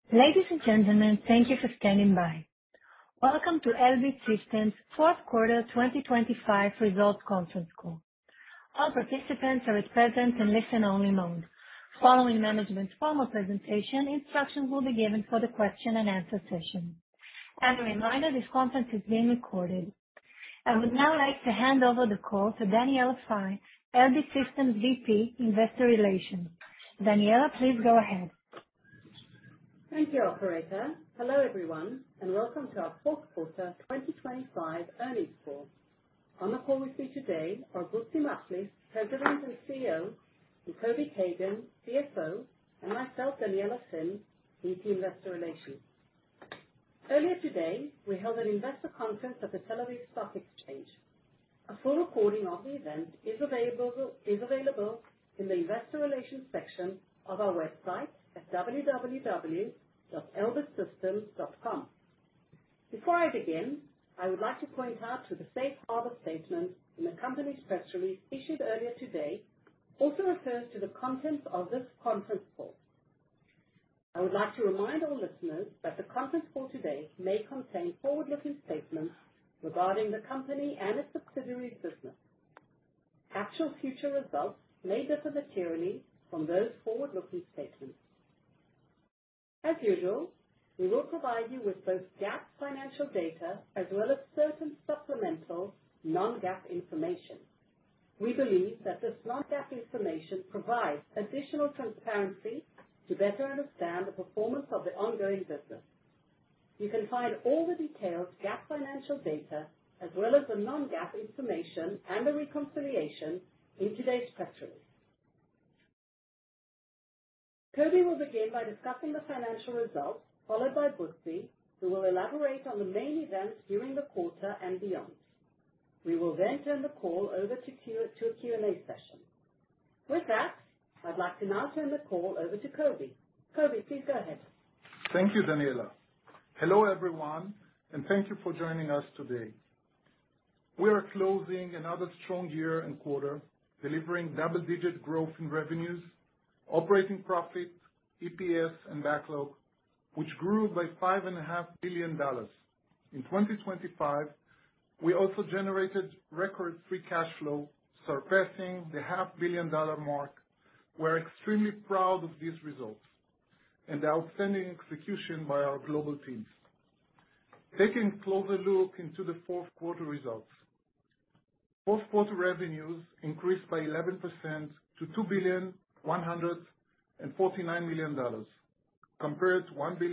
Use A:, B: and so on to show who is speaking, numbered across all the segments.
A: Ladies and gentlemen, thank you for standing by. Welcome to Elbit Systems' fourth quarter 2025 results conference call. All participants are at present in listen-only mode. Following management's formal presentation, instructions will be given for the question and answer session. As a reminder, this conference is being recorded. I would now like to hand over the call to Daniella Finn, Elbit Systems VP, Investor Relations. Daniella, please go ahead.
B: Thank you, operator. Hello, everyone, and welcome to our fourth quarter 2025 earnings call. On the call with me today are Butzi Machlis, President and CEO, and Kobi Kagan, CFO, and myself, Daniella Finn, VP Investor Relations. Earlier today, we held an investor conference at the Tel Aviv Stock Exchange. A full recording of the event is available in the Investor Relations section of our website at www.elbitsystems.com. Before I begin, I would like to point out to the safe harbor statement in the company's press release issued earlier today also refers to the contents of this conference call. I would like to remind all listeners that the conference call today may contain forward-looking statements regarding the company and its subsidiaries business. Actual future results may differ materially from those forward-looking statements. As usual, we will provide you with both GAAP financial data as well as certain supplemental non-GAAP information. We believe that this non-GAAP information provides additional transparency to better understand the performance of the ongoing business. You can find all the detailed GAAP financial data as well as the non-GAAP information and the reconciliation in today's press release. Kobi will begin by discussing the financial results, followed by Butzi, who will elaborate on the main events during the quarter and beyond. We will then turn the call over to a Q&A session. With that, I'd like to now turn the call over to Kobi. Kobi, please go ahead.
C: Thank you, Daniella. Hello, everyone, and thank you for joining us today. We are closing another strong year and quarter, delivering double-digit growth in revenues, operating profit, EPS, and backlog, which grew by $5.5 billion. In 2025, we also generated record free cash flow, surpassing the $500 million mark. We're extremely proud of these results and the outstanding execution by our global teams. Taking a closer look into the fourth quarter results. Fourth quarter revenues increased by 11% to $2,149 million, compared to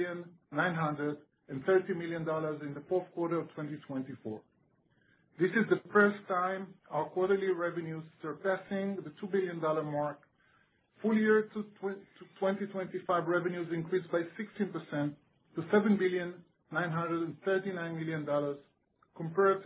C: $1,930 million in the fourth quarter of 2024. This is the first time our quarterly revenues surpassing the $2 billion mark. Full year 2025 revenues increased by 16% to $7,939 million, compared to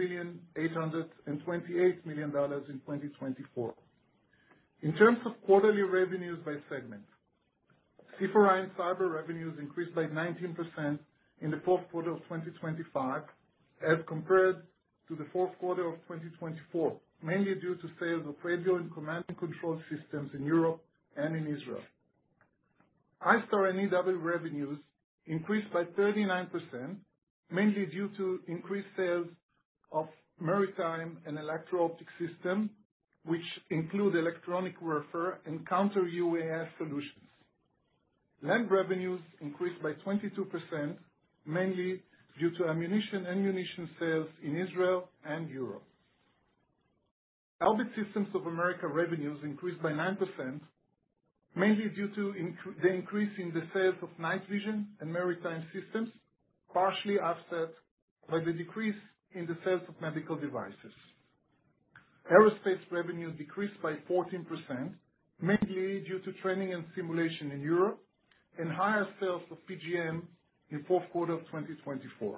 C: $6,828 million in 2024. In terms of quarterly revenues by segment, C4I and Cyber revenues increased by 19% in the fourth quarter of 2025 as compared to the fourth quarter of 2024, mainly due to sales of radio and command and control systems in Europe and in Israel. ISTAR and EW revenues increased by 39%, mainly due to increased sales of maritime and electro-optic systems, which include electronic warfare and counter-UAS solutions. Land revenues increased by 22%, mainly due to ammunition and munition sales in Israel and Europe. Elbit Systems of America revenues increased by 9%, mainly due to the increase in the sales of night vision and maritime systems, partially offset by the decrease in the sales of medical devices. Aerospace revenue decreased by 14%, mainly due to training and simulation in Europe and higher sales of PGM in fourth quarter of 2024.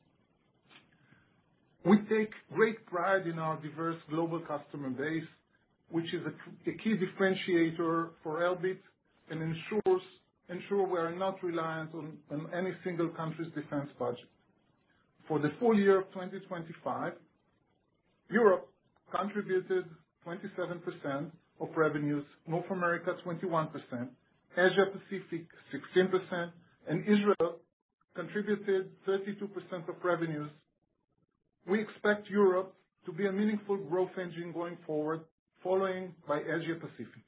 C: We take great pride in our diverse global customer base, which is a key differentiator for Elbit and ensure we are not reliant on any single country's defense budget. For the full year of 2025, Europe contributed 27% of revenues, North America 21%, Asia Pacific 16%, and Israel contributed 32% of revenues, we expect Europe to be a meaningful growth engine going forward, following by Asia Pacific.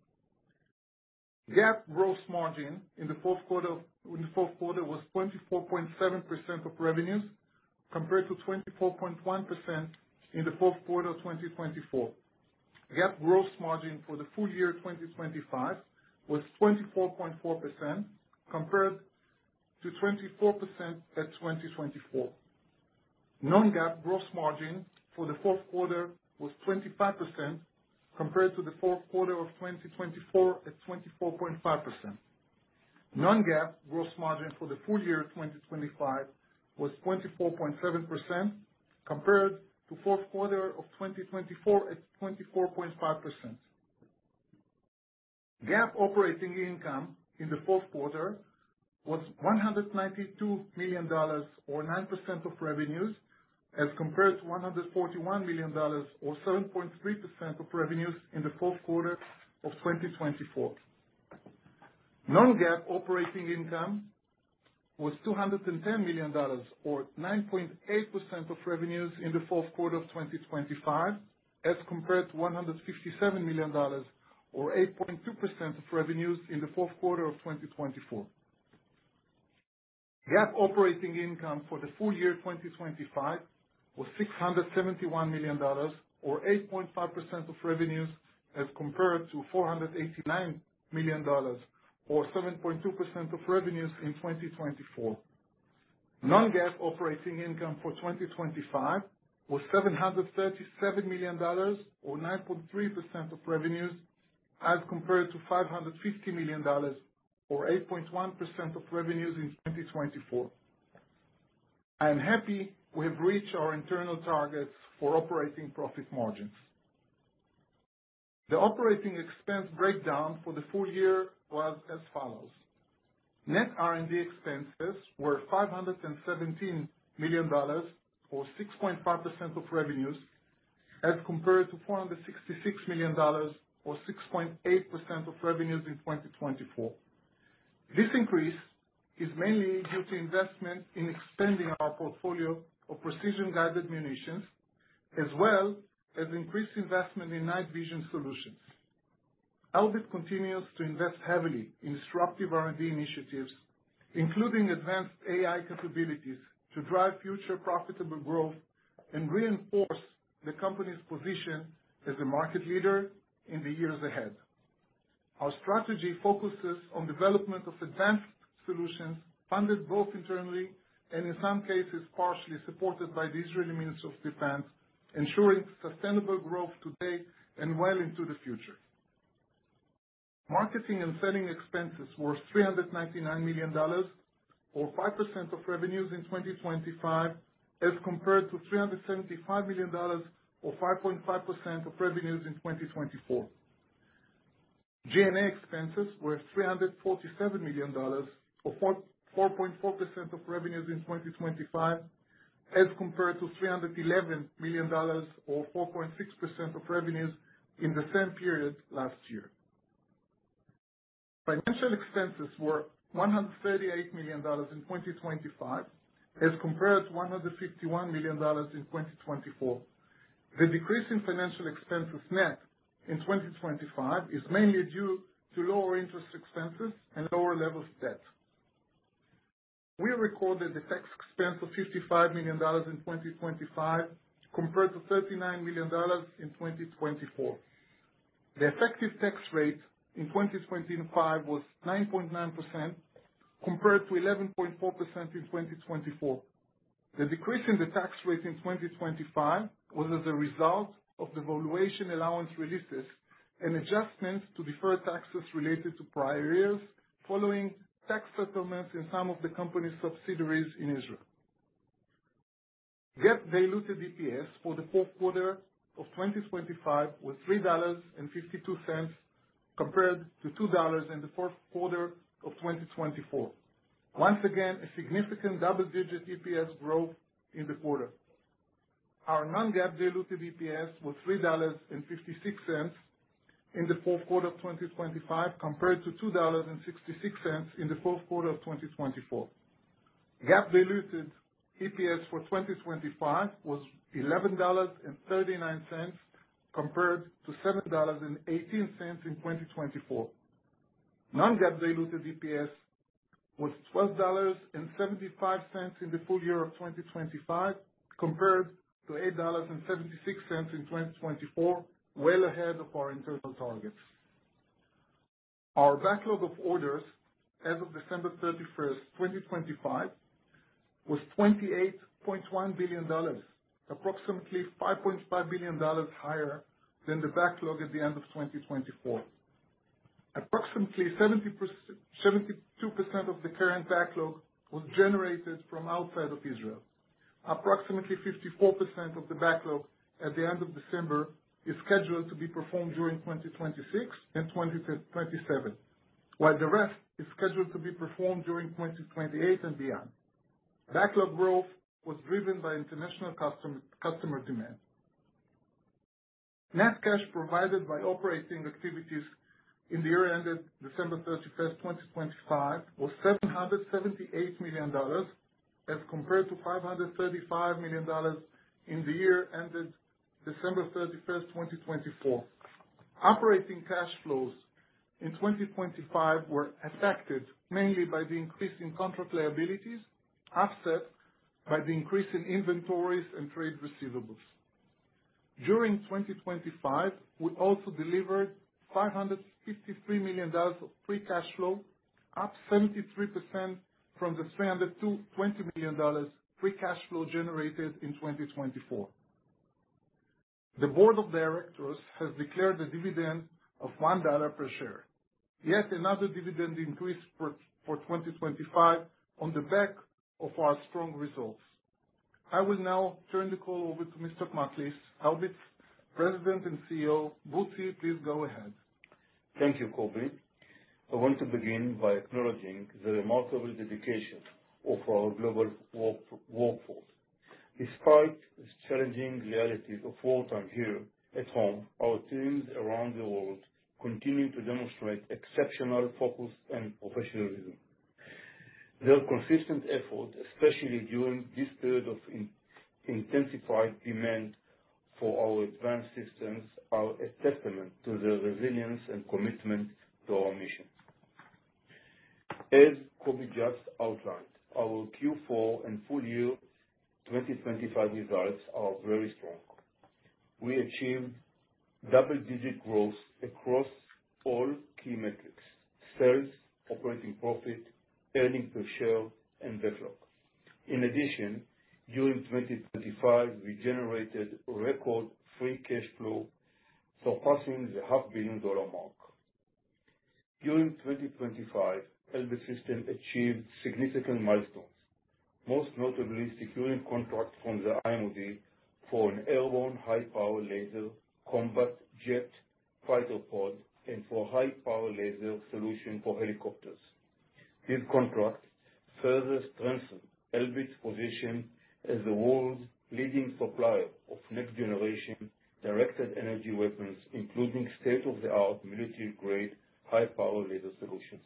C: GAAP gross margin in the fourth quarter was 24.7% of revenues, compared to 24.1% in the fourth quarter of 2024. GAAP gross margin for the full year 2025 was 24.4%, compared to 24% at 2024. Non-GAAP gross margin for the fourth quarter was 25%, compared to the fourth quarter of 2024 at 24.5%. Non-GAAP gross margin for the full year 2025 was 24.7%, compared to fourth quarter of 2024 at 24.5%. GAAP operating income in the fourth quarter was $192 million, or 9% of revenues, as compared to $141 million, or 7.3% of revenues in the fourth quarter of 2024. Non-GAAP operating income was $210 million, or 9.8% of revenues in the fourth quarter of 2025, as compared to $157 million, or 8.2% of revenues in the fourth quarter of 2024. GAAP operating income for the full year 2025 was $671 million, or 8.5% of revenues, as compared to $489 million, or 7.2% of revenues in 2024. Non-GAAP operating income for 2025 was $737 million, or 9.3% of revenues, as compared to $550 million, or 8.1% of revenues in 2024. I am happy we have reached our internal targets for operating profit margins. The operating expense breakdown for the full year was as follows. Net R&D expenses were $517 million, or 6.5% of revenues, as compared to $466 million, or 6.8% of revenues in 2024. This increase is mainly due to investment in expanding our portfolio of precision-guided munitions, as well as increased investment in night vision solutions. Elbit continues to invest heavily in disruptive R&D initiatives, including advanced AI capabilities, to drive future profitable growth and reinforce the company's position as a market leader in the years ahead. Our strategy focuses on development of advanced solutions funded both internally and in some cases partially supported by the Israeli Ministry of Defense, ensuring sustainable growth today and well into the future. Marketing and selling expenses were $399 million, or 5% of revenues in 2025, as compared to $375 million, or 5.5% of revenues in 2024. G&A expenses were $347 million, or 4.4% of revenues in 2025, as compared to $311 million, or 4.6% of revenues in the same period last year. Financial expenses were $138 million in 2025, as compared to $151 million in 2024. The decrease in financial expenses net in 2025 is mainly due to lower interest expenses and lower levels of debt. We recorded a tax expense of $55 million in 2025, compared to $39 million in 2024. The effective tax rate in 2025 was 9.9%, compared to 11.4% in 2024. The decrease in the tax rate in 2025 was as a result of the valuation allowance releases and adjustments to deferred taxes related to prior years, following tax settlements in some of the company's subsidiaries in Israel. GAAP diluted EPS for the fourth quarter of 2025 was $3.52, compared to $2 in the fourth quarter of 2024. Once again, a significant double-digit EPS growth in the quarter. Our non-GAAP diluted EPS was $3.56, in the fourth quarter of 2025 compared to $2.66 in the fourth quarter of 2024. GAAP diluted EPS for 2025 was $11.39 compared to $7.18 in 2024. Non-GAAP diluted EPS was $12.75 in the full year of 2025 compared to $8.76 in 2024, well ahead of our internal targets. Our backlog of orders as of December 31st, 2025 was $28.1 billion, approximately $5.5 billion higher than the backlog at the end of 2024. Approximately 72% of the current backlog was generated from outside of Israel. Approximately 54% of the backlog at the end of December is scheduled to be performed during 2026 and 2027, while the rest is scheduled to be performed during 2028 and beyond. Backlog growth was driven by international customer demand. Net cash provided by operating activities in the year ended December 31st, 2025 was $778 million as compared to $535 million in the year ended December 31st, 2024. Operating cash flows in 2025 were affected mainly by the increase in contract liabilities, offset by the increase in inventories and trade receivables. During 2025, we also delivered $553 million of free cash flow, up 73% from the $320 million free cash flow generated in 2024. The board of directors has declared a dividend of $1 per share. Yet another dividend increase for 2025 on the back of our strong results. I will now turn the call over to Mr. Machlis, Elbit's President and CEO. Butzi, please go ahead.
D: Thank you, Kobi. I want to begin by acknowledging the remarkable dedication of our global workforce. Despite the challenging realities of wartime here at home, our teams around the world continue to demonstrate exceptional focus and professionalism. Their consistent effort, especially during this period of intensified demand for our advanced systems, are a testament to their resilience and commitment to our mission. As Kobi just outlined, our Q4 and full year 2025 results are very strong. We achieved double-digit growth across all key metrics: sales, operating profit, earnings per share, and backlog. In addition, during 2025, we generated record free cash flow, surpassing the $500 million mark. During 2025, Elbit Systems achieved significant milestones, most notably securing contracts from the IMOD for an airborne high-power laser combat jet fighter pod and for high-power laser solution for helicopters. These contracts further strengthen Elbit's position as the world's leading supplier of next-generation directed energy weapons, including state-of-the-art military-grade high-power laser solutions.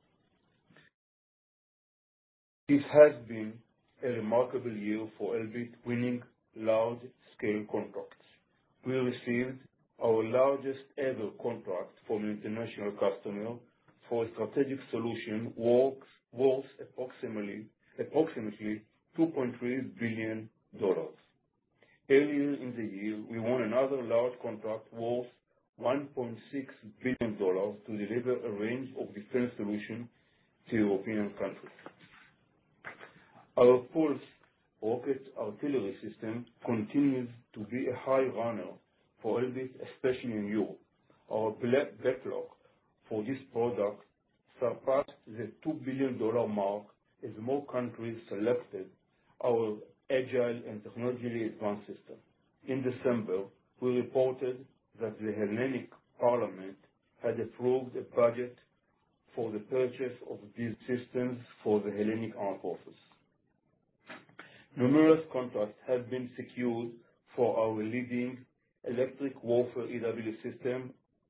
D: This has been a remarkable year for Elbit, winning large-scale contracts. We received our largest ever contract from an international customer for a strategic solution worth approximately $2.3 billion. Earlier in the year, we won another large contract worth $1.6 billion to deliver a range of defense solutions to European countries. Our Pulse rocket artillery system continues to be a high runner for Elbit, especially in Europe. Our backlog for this product surpassed the $2 billion mark as more countries selected our agile and technologically advanced system. In December, we reported that the Hellenic Parliament had approved a budget for the purchase of these systems for the Hellenic Armed Forces. Numerous contracts have been secured for our leading electric warfare EW system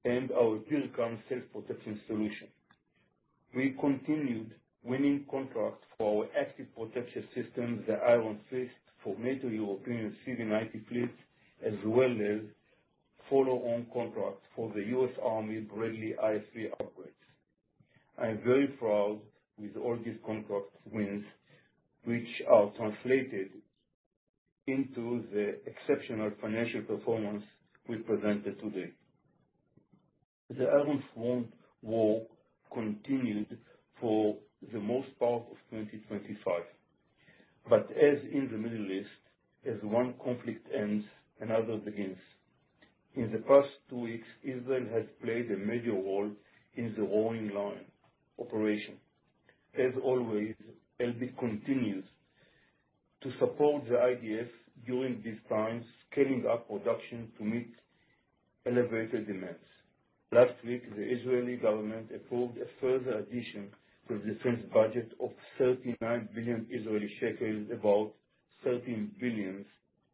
D: and our DIRCM self-protection solution. We continued winning contracts for our active protection system, the Iron Fist, for NATO European CV90 fleets, as well as follow-on contracts for the U.S. Army Bradley IS-3 upgrades. I am very proud with all these contract wins, which are translated into the exceptional financial performance we presented today. The Iron Front war continued for the most part of 2025. But as in the Middle East, as one conflict ends, another begins. In the past 2 weeks, Israel has played a major role in the Roaring Lion operation. As always, Elbit continues to support the IDF during these times, scaling up production to meet elevated demands. Last week, the Israeli government approved a further addition to the defense budget of 39 billion Israeli shekels, about $13 billion.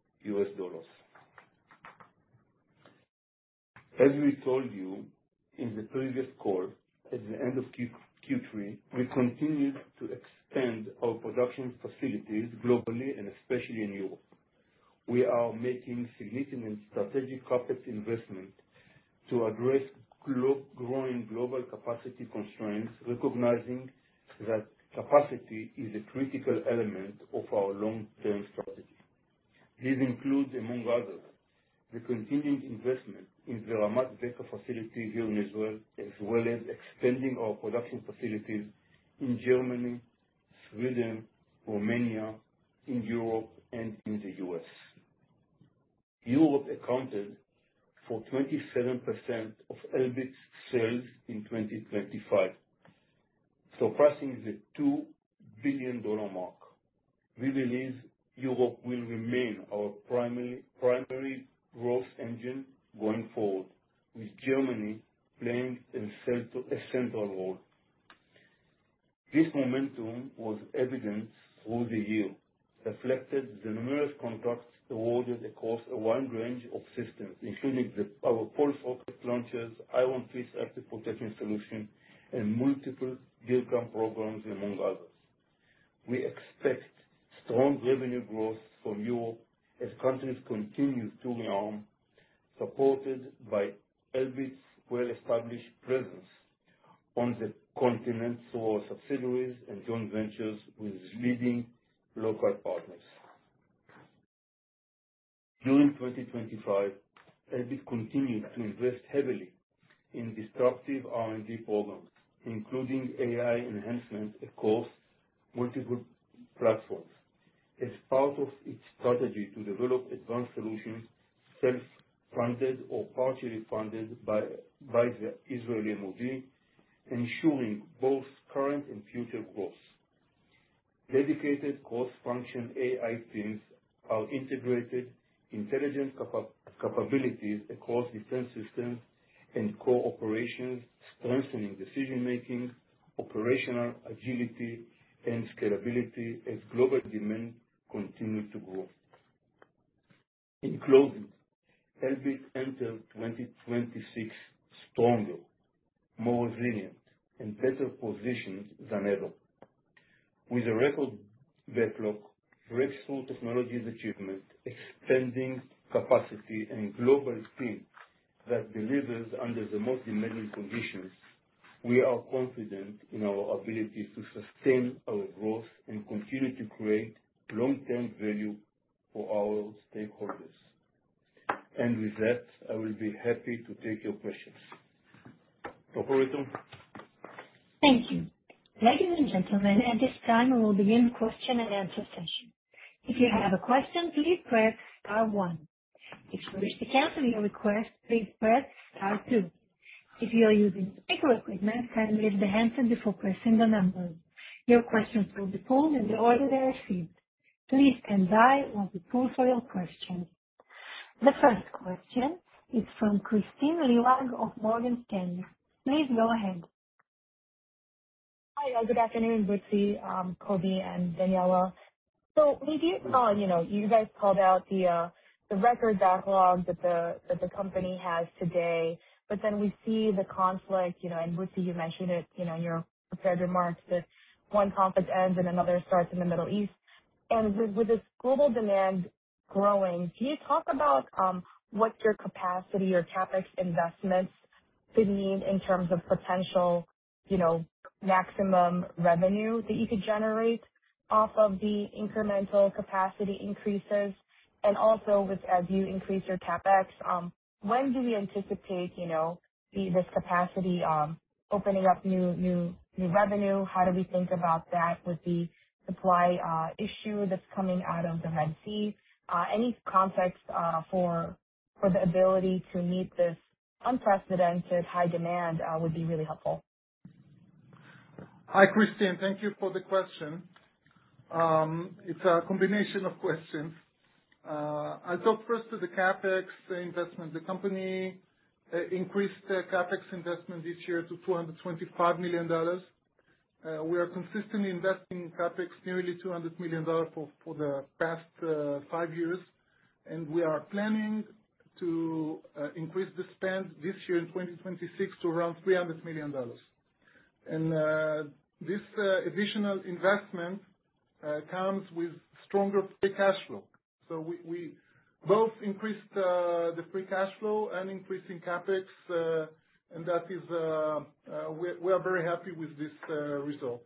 D: As we told you in the previous call, at the end of Q3, we continued to expand our production facilities globally and especially in Europe. We are making significant strategic CapEx investment to address growing global capacity constraints, recognizing that capacity is a critical element of our long-term strategy. These include, among others, the continuing investment in the Ramat Beka facility here in Israel, as well as expanding our production facilities in Germany, Sweden, Romania, in Europe, and in the U.S. Europe accounted for 27% of Elbit's sales in 2025, surpassing the $2 billion mark. We believe Europe will remain our primary growth engine going forward, with Germany playing a central role. This momentum was evident through the year, reflected the numerous contracts awarded across a wide range of systems, including our pulse rocket launchers, Iron Fist active protection solution, and multiple DIRCM programs, among others. We expect strong revenue growth from Europe as countries continue to rearm, supported by Elbit's well-established presence on the continent through our subsidiaries and joint ventures with leading local partners. During 2025, Elbit continued to invest heavily in disruptive R&D programs, including AI enhancement across multiple platforms. As part of its strategy to develop advanced solutions, self-funded or partially funded by the Israeli MOD, ensuring both current and future growth. Dedicated cross-function AI teams are integrated intelligent capabilities across defense systems and core operations, strengthening decision-making, operational agility, and scalability as global demand continues to grow. In closing, Elbit entered 2026 stronger, more resilient, and better positioned than ever. With a record backlog, breakthrough technologies achievement, expanding capacity, and global team that delivers under the most demanding conditions, we are confident in our ability to sustain our growth and continue to create long-term value for our stakeholders. And with that, I will be happy to take your questions. Operator?
A: Thank you. Ladies and gentlemen, at this time we will begin question and answer session. If you have a question, please press star 1. If you wish to cancel your request, please press star 2. If you are using speaker equipment, kindly lift the handset before pressing the numbers. Your questions will be pulled in the order they are received. Please stand by while we pull for your questions. The first question is from Kristine Liwag of Morgan Stanley. Please go ahead.
E: Hi, good afternoon, Butzi, Kobi, and Daniella. So maybe, you guys called out the record backlog that the company has today. but then we see the conflict, and Butzi, you mentioned it, in your prepared remarks, that one conflict ends and another starts in the Middle East. And with this global demand growing, can you talk about what your capacity or CapEx investments could mean in terms of potential, maximum revenue that you could generate off of the incremental capacity increases? And also, as you increase your CapEx, when do we anticipate, this capacity opening up new revenue? How do we think about that with the supply issue that's coming out of the Red Sea? Any context for the ability to meet this unprecedented high demand would be really helpful.
C: Hi, Christine. Thank you for the question. It's a combination of questions. I'll talk first to the CapEx investment. The company increased CapEx investment this year to $225 million. We are consistently investing in CapEx nearly $200 million for the past 5 years, and we are planning to increase the spend this year in 2026 to around $300 million. And this additional investment comes with stronger free cash flow. So we both increased the free cash flow and increasing CapEx, and that is we are very happy with this result.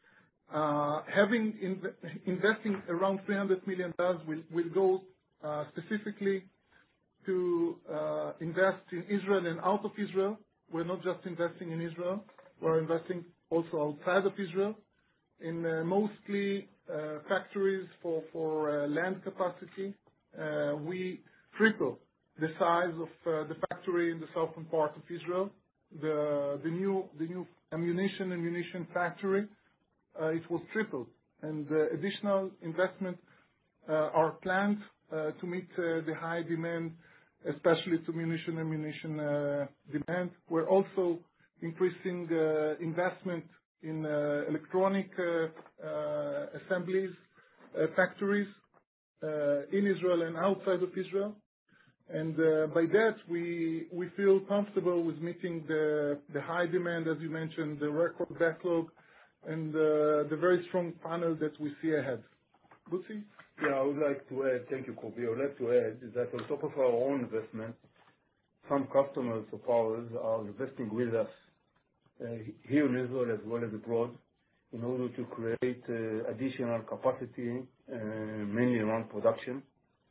C: Investing around $300 million will go specifically to invest in Israel and out of Israel. We're not just investing in Israel. We're investing also outside of Israel in mostly factories for land capacity. We triple the size of the factory in the southern part of Israel. The new ammunition factory, it was tripled, and additional investment are planned to meet the high demand, especially to ammunition demand. We're also increasing investment in electronic assemblies factories in Israel and outside of Israel. And by that, we feel comfortable with meeting the high demand, as you mentioned, the record backlog, and the very strong funnel that we see ahead. Butzi?
D: Yeah, I would like to add, thank you, Kobi. I would like to add that on top of our own investment, some customers of ours are investing with us here in Israel as well as abroad in order to create additional capacity, mainly around production.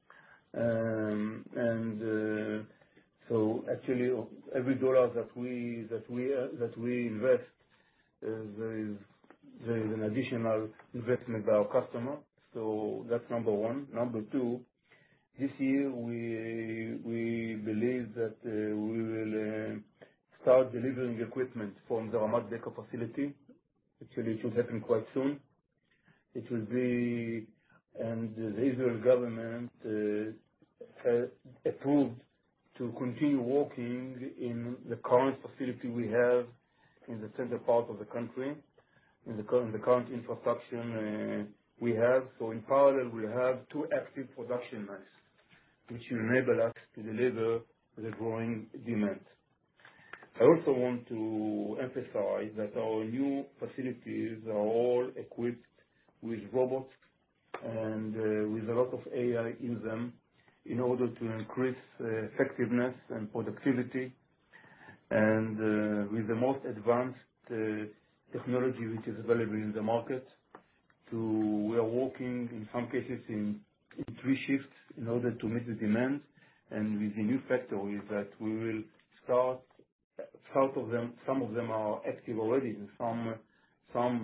D: So actually, every dollar that we invest, there is an additional investment by our customer. So that's number one. Number two, this year we believe that we will start delivering equipment from the Ramat Beka facility. Actually, it should happen quite soon. It will be, and the Israel government has approved to continue working in the current facility we have in the center part of the country, in the current infrastructure we have. So in parallel, we have 2 active production lines, which will enable us to deliver the growing demand. I also want to emphasize that our new facilities are all equipped with robots and with a lot of AI in them in order to increase effectiveness and productivity, and with the most advanced technology which is available in the market. We are working in some cases in 3 shifts in order to meet the demand, and with the new factories that we will start. Some of them are active already, and some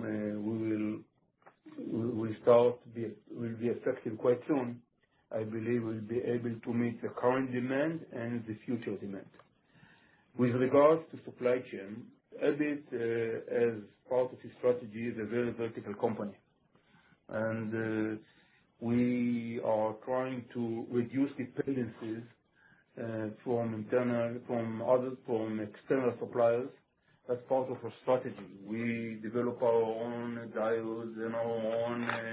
D: will be effective quite soon. I believe we'll be able to meet the current demand and the future demand. With regards to supply chain, Elbit, as part of its strategy, is a very vertical company, and we are trying to reduce dependencies from external suppliers. That's part of our strategy. We develop our own diodes and our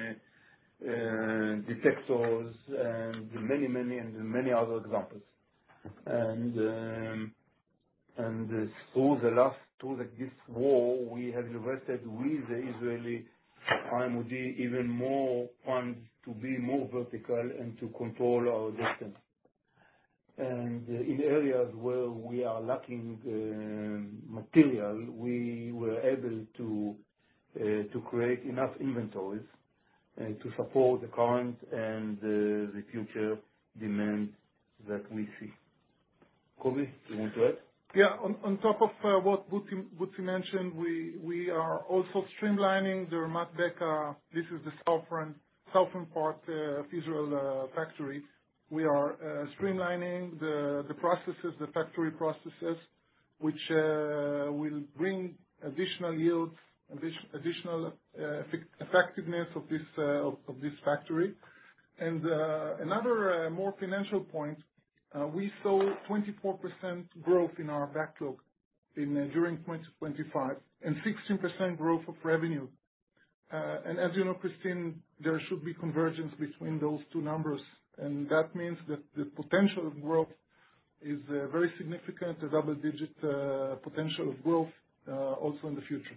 D: own detectors and many other examples. And And through this war, we have invested with the Israeli IMOD even more funds to be more vertical and to control our destiny. And in areas where we are lacking material, we were able to create enough inventories to support the current and the future demand that we see. Kobi, you want to add?
C: Yeah. On top of what Butzi mentioned, we are also streamlining the Ramat Beka. This is the southern part of Israel factory. We are streamlining the processes, the factory processes, which will bring additional yields, additional effectiveness of this factory. And another more financial point, we saw 24% growth in our backlog during 2025 and 16% growth of revenue. And as you know, Christine, there should be convergence between those two numbers, and that means that the potential of growth is very significant, a double-digit potential of growth also in the future.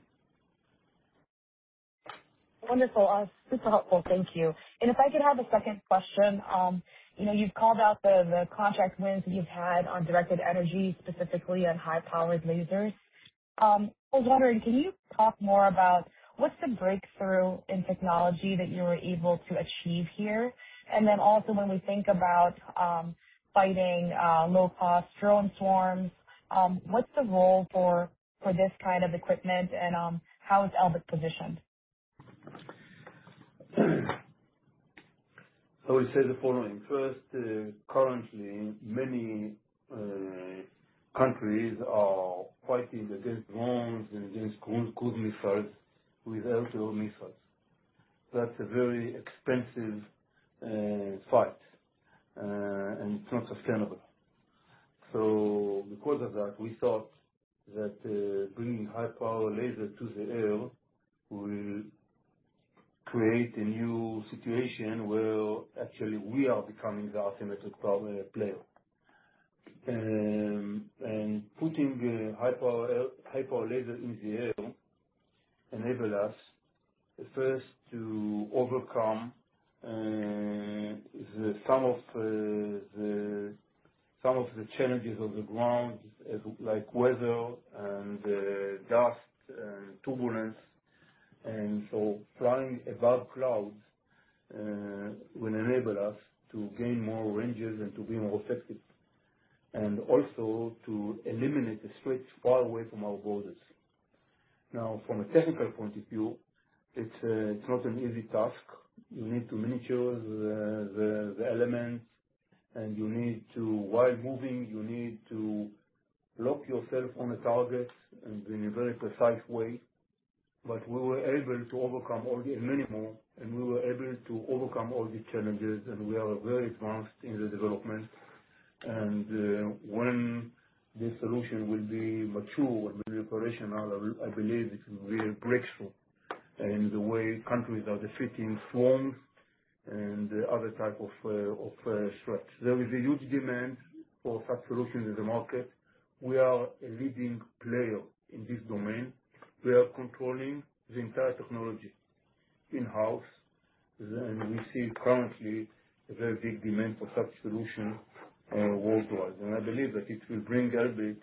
E: Wonderful. Super helpful. Thank you. And if I could have a second question, you've called out the contract wins that you've had on directed energy, specifically on high-powered lasers. I was wondering, can you talk more about what's the breakthrough in technology that you were able to achieve here? And then also when we think about fighting low-cost drone swarms, what's the role for this kind of equipment, and how is Elbit positioned?
D: I will say the following. First, currently, many countries are fighting against drones and against cruise missiles with air-to-air missiles. That's a very expensive fight, and it's not sustainable. So because of that, we thought that bringing high-power laser to the air will create a new situation where actually we are becoming the asymmetric power player. And putting high-power laser in the air enable us first to overcome some of the challenges of the ground, like weather and dust and turbulence. And so flying above clouds will enable us to gain more ranges and to be more effective, and also to eliminate the threats far away from our borders. Now, from a technical point of view, it's not an easy task. You need to miniaturize the elements, and you need to, while moving, you need to lock yourself on a target and in a very precise way. But we were able to overcome all the many more, and we were able to overcome all these challenges, and we are very advanced in the development. And when this solution will be mature and will be operational, I believe it will be a breakthrough in the way countries are defeating swarms and other type of threats. There is a huge demand for such solutions in the market. We are a leading player in this domain. We are controlling the entire technology in-house, and we see currently a very big demand for such solution worldwide. And I believe that it will bring Elbit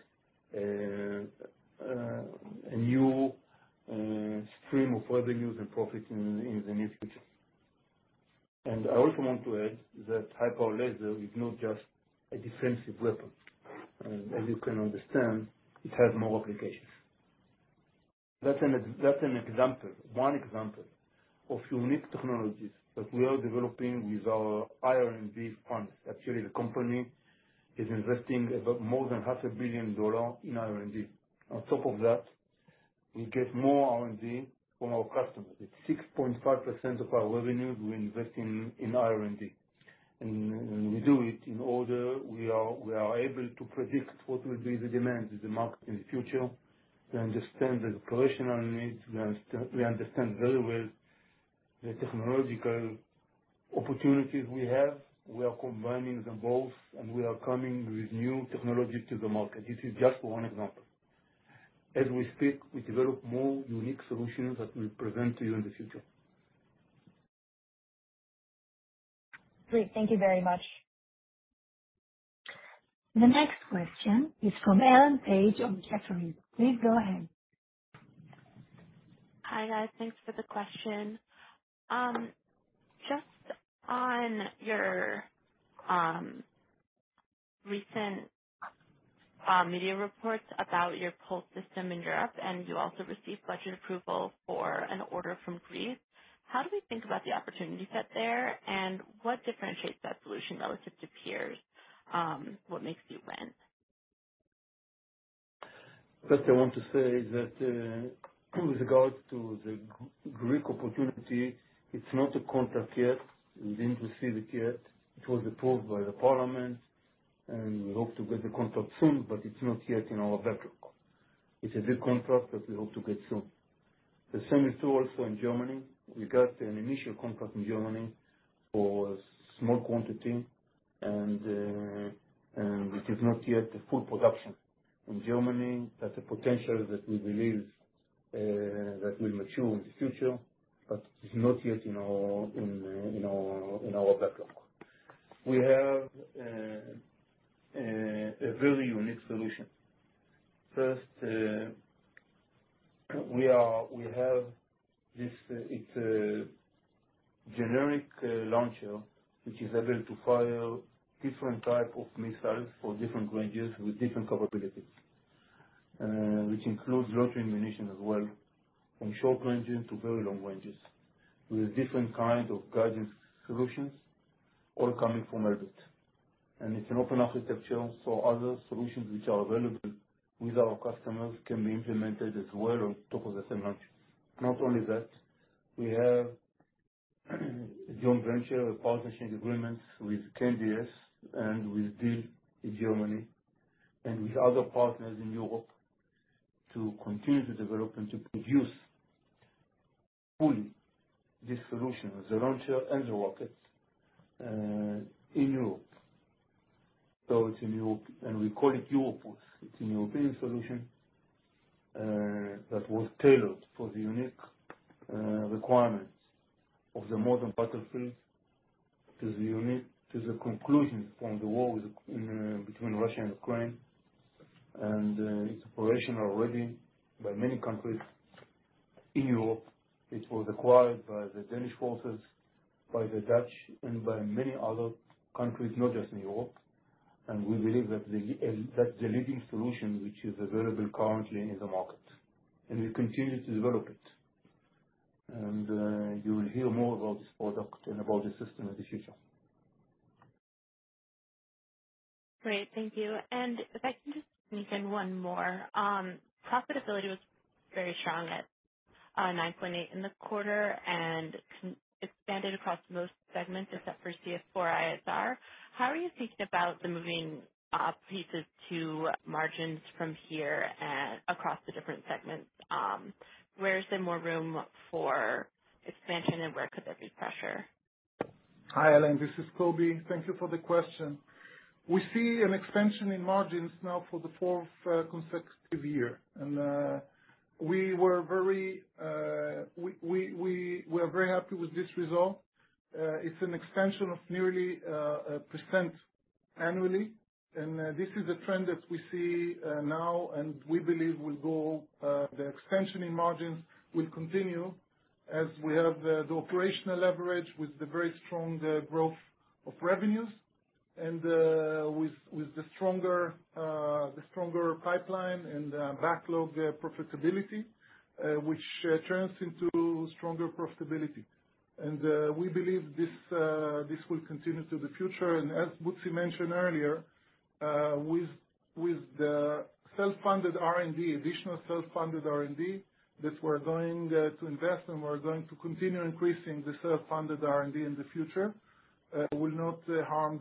D: a new stream of revenues and profit in the near future. And I also want to add that high-power laser is not just a defensive weapon. And as you can understand, it has more applications. That's an example, one example of unique technologies that we are developing with our R&D funds. Actually, the company is investing about more than $500 million in R&D. On top of that, we get more R&D from our customers. It's 6.5% of our revenues we invest in R&D. And we do it in order we are able to predict what will be the demand in the market in the future. We understand the operational needs. We understand very well the technological opportunities we have, we are combining them both, and we are coming with new technology to the market. This is just one example. As we speak, we develop more unique solutions that we'll present to you in the future.
E: Great. Thank you very much.
A: The next question is from Ellen Page of Jefferies. Please go ahead.
F: Hi, guys. Thanks for the question. Just on your recent media reports about your Pulse system in Europe, and you also received budget approval for an order from Greece. How do we think about the opportunity set there, and what differentiates that solution relative to peers? What makes you win?
D: First, I want to say that with regard to the Greek opportunity, it's not a contract yet. We didn't receive it yet. It was approved by the parliament, and we hope to get the contract soon, but it's not yet in our backlog. It's a big contract that we hope to get soon. The same is true also in Germany. We got an initial contract in Germany for a small quantity, and it is not yet a full production. In Germany, that's a potential that we believe that will mature in the future, but it's not yet in our backlog. We have a very unique solution. First, we have this. It's a generic launcher which is able to fire different type of missiles for different ranges with different capabilities, which includes loitering munition as well, from short ranges to very long ranges, with different kind of guidance solutions, all coming from Elbit. And it's an open architecture, so other solutions which are available with our customers can be implemented as well on top of the same launcher. Not only that, we have a joint venture, a partnership agreements with KNDS and with Diehl in Germany, and with other partners in Europe to continue to develop and to produce fully this solution, the launcher and the rockets, in Europe. So it's in Europe, and we call it Europulse. It's a European solution that was tailored for the unique requirements of the modern battlefield, to the conclusion from the war between Russia and Ukraine, and it's operational already by many countries in Europe. It was acquired by the Danish forces, by the Dutch, and by many other countries, not just in Europe. And we believe that that's the leading solution which is available currently in the market. And we continue to develop it. And you will hear more about this product and about the system in the future.
F: Great, thank you. And if I can just sneak in one more. Profitability was very strong at 9.8 in the quarter and expanded across most segments except for CF4 ISR. How are you thinking about the moving pieces to margins from here and across the different segments? Where is there more room for expansion, and where could there be pressure?
C: Hi, Ellen. This is Kobi. Thank you for the question. We see an expansion in margins now for the fourth consecutive year, and we are very happy with this result. It's an expansion of nearly 1% annually, and this is a trend that we see now, and we believe will go. The expansion in margins will continue as we have the operational leverage with the very strong growth of revenues, and with the stronger pipeline and backlog profitability, which turns into stronger profitability. And we believe this will continue to the future. And as Butzi mentioned earlier, with the self-funded R&D, additional self-funded R&D that we're going to invest, and we're going to continue increasing the self-funded R&D in the future, will not harm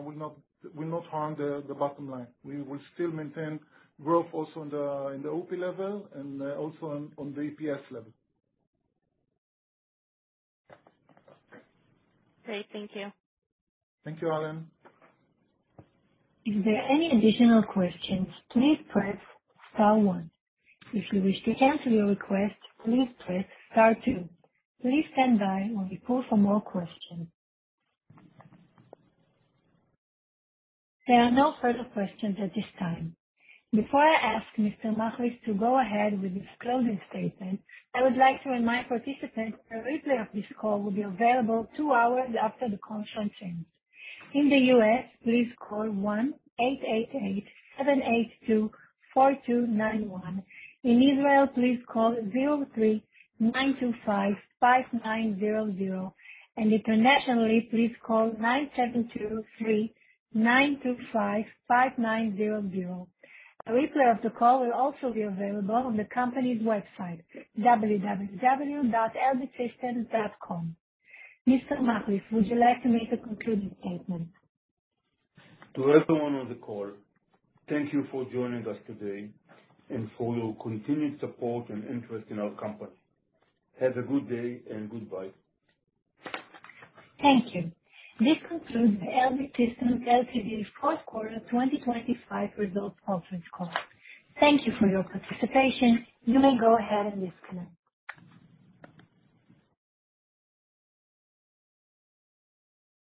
C: the bottom line. We will still maintain growth also in the OP level and also on the EPS level.
F: Great, thank you.
C: Thank you, Alan.
A: If there are any additional questions, please press star one. If you wish to cancel your request, please press star two. Please stand by while we pull for more questions. There are no further questions at this time. Before I ask Mr. Machlis to go ahead with his closing statement, I would like to remind participants that a replay of this call will be available 2 hours after the conference ends. In the U.S., please call 1-888-782-4291. In Israel, please call 03-925-5900. And internationally, please call 972-925-5900. A replay of the call will also be available on the company's website, www.elbitsystems.com. Mr. Machlis, would you like to make a concluding statement?
D: To everyone on the call, thank you for joining us today and for your continued support and interest in our company. Have a good day and goodbye.
A: Thank you. This concludes the Elbit Systems Ltd. fourth quarter 2025 results conference call. Thank you for your participation. You may go ahead and disconnect.